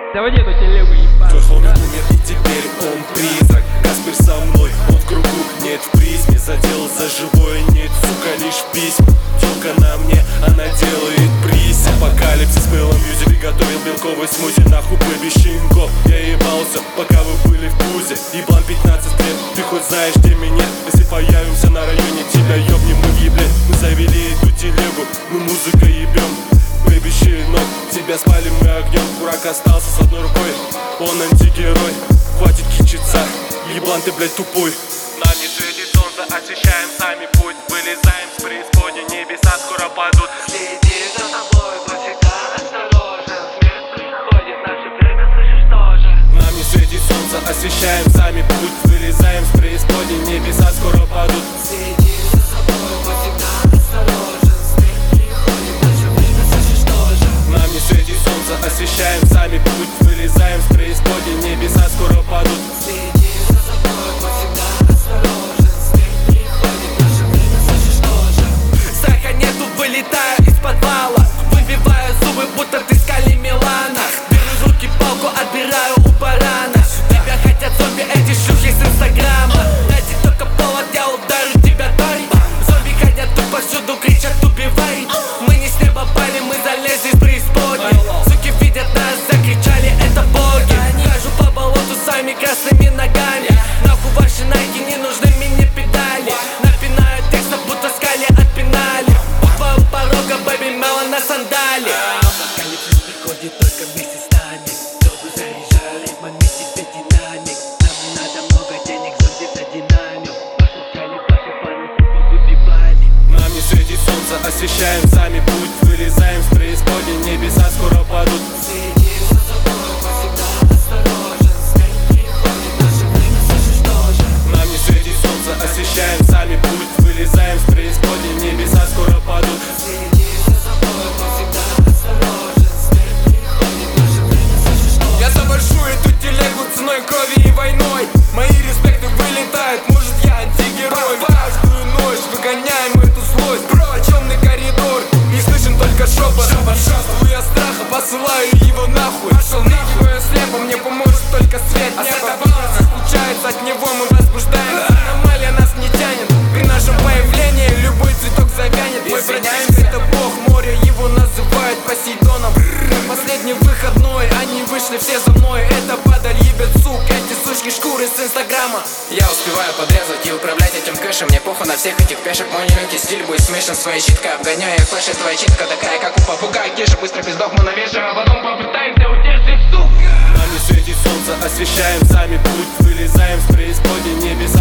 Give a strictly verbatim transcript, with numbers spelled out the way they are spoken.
Давай эту телегу ебать. Твой хомик умер и теперь он призрак. Каспер со мной, он в кругу, нет в призме. Задел за живое, нет, сука, лишь письма. Тёлка на мне, она делает приз. Апокалипсис, Мэлла Мьюзик. Приготовил белковый смузи, нахуй бэби щенков. Я ебался, пока вы были в пузе. Еблан пятнадцать лет, ты хоть знаешь, где меня? Если появимся на районе, тебя ёбнем мы в ебле. Мы завели эту телегу, мы музыкой ебем. Бэби щенок, тебя спалим мы огнем. Курак остался с одной рукой, он антигерой. Хватит кичиться, еблан ты, блядь, тупой. Нам не светит солнце, освещаем сами путь. Вылезаем с преисподней, небеса скоро падут. Следи за собой, будь всегда осторожен. Смерть приходит, наше время слышишь тоже. Нам не светит солнце, освещаем сами путь. Вылезаем с преисподней, небеса скоро падут. Следи за собой, будь всегда осторожен. Смерть приходит, наше время слышишь тоже. Нам не светит солнце, освещаем сами путь. Вылезаем с преисподней, небеса скоро падут. Следи за собой, будь всегда осторожен. Смерть приходит, наше время слышишь тоже. Страха нету, вылетаю из подвала. Выбиваю зубы, будто ты скали Милана. Беру в руки палку, отбираю у барана. Тебя хотят зомби, эти шлюхи с инстаграма. Дайте только повод, я ударю тебя, тварь. Зомби ходят тут повсюду, кричат убивай. Мы не с неба пали, мы залезли в преисподней. Суки видят нас, закричали, это боги. Хожу по болоту своими красными ногами. Нахуй ваши найки, не нужны мне педали. Напинаю текстов, будто скали отпинали. У твоего порога, бэби, Мэлла на сандали. Апокалипсис приходит только вместе с нами. Долго заряжаю ритмами себе динамик. Нам не надо много денег, зомби за динамик. Пошукали ваши фаны, сука, выбивали. Нам не светит солнце, освещаем сами путь. Вылезаем с преисподней, небеса скоро падут. Следи за собой, будь всегда осторожен. Смерть приходит, наше время слышишь тоже. Нам не светит солнце, освещаем сами путь. Вылезаем с преисподней, небеса скоро падут. Следи за собой, будь всегда осторожен. Смерть приходит, наше время слышишь тоже. Я завожу эту телегу ценой крови и войной. Мои респекты вылетают, может я антигерой. Каждую ночь выгоняем эту злость. Бро, темный коридор, не слышен только шепот. Чувствую я страха, посылаю его нахуй. Пошел нахуй, слепо, мне поможет только свет неба. Скучается от него, мы возбуждаемся. Аномалия нас не тянет, при нашем появлении любой цветок завянет. Мы броняемся, это бог моря, его называют Посейдоном. Последний выходной, они вышли все за мной. Это падаль ебет сук, эти сучки шкуры с инстаграма. Я успеваю подрезать и управлять этим кэшем. Мне похуй на всех этих пешек. Мой нелегкий стиль будет смешан своей щиткой. Обгоняю я флеши, твоя читка такая, как у попугая. Кеша быстро пиздох мы навешаем, а потом попытаемся утешить, сука. Нам не светит солнце, освещаем сами путь. Вылезаем с преисподней, небеса